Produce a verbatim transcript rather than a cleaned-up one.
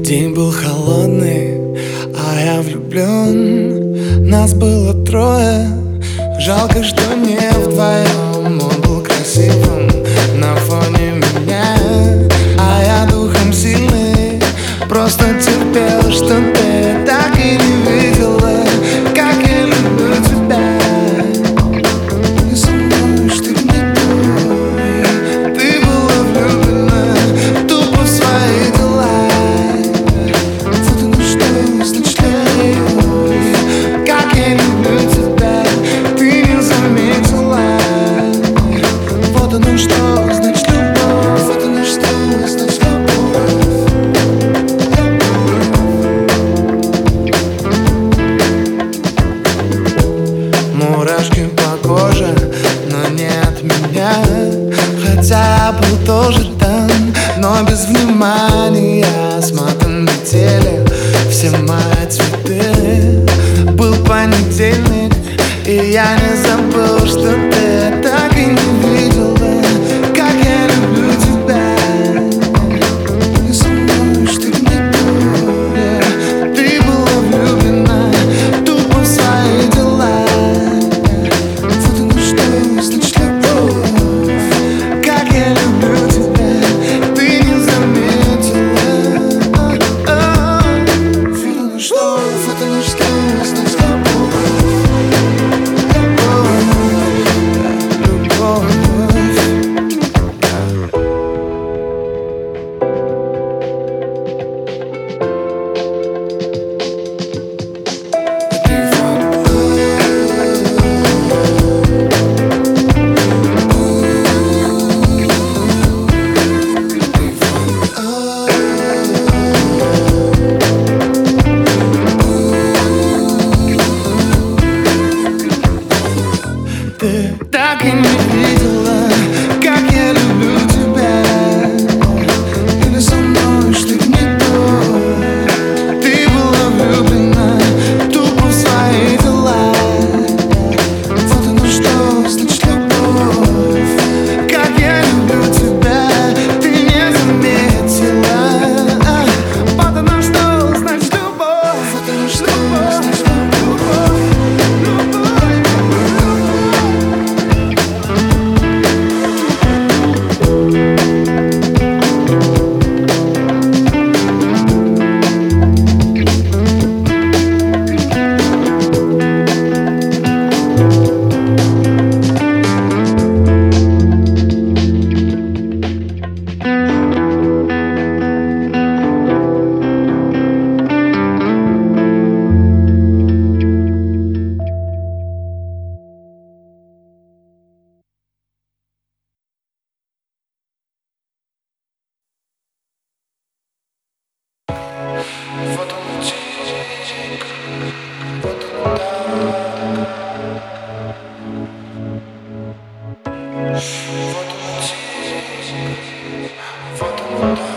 День был холодный, а я влюблен. Нас было трое, жалко, что не вдвоем. Он был красивым на фоне меня, а я духом сильный, просто терпел, что ты так и не видела, как я люблю тебя. И со мной, что не то, ты была влюблена тупо в свои дела. Вот оно что, значит любовь, как я люблю тебя, ты не заметила. Вот оно что, значит любовь, вот оно что, значит любовь. Мурашки по коже, но не от меня, хотя был тоже там, но без внимания. Сматан метели все мои цветы. Был понедельник, и я не забыл, что ты так и не видела, как я люблю тебя. И со мной что-то не то, ты была влюблена тупо в свои дела. Вот оно что, значит любовь, как я люблю тебя, ты не заметила. Вот оно что, вот оно что, значит любовь. Ты так и не видела, как я люблю тебя. Или со мной что-то не то, ты была влюблена тупо в свои дела. Вот оно что, значит любовь, как я люблю тебя, ты не заметила. Вот оно что, значит любовь, вот оно что, значит любовь. Вот он тик, вот он так. Вот он тик, вот он так.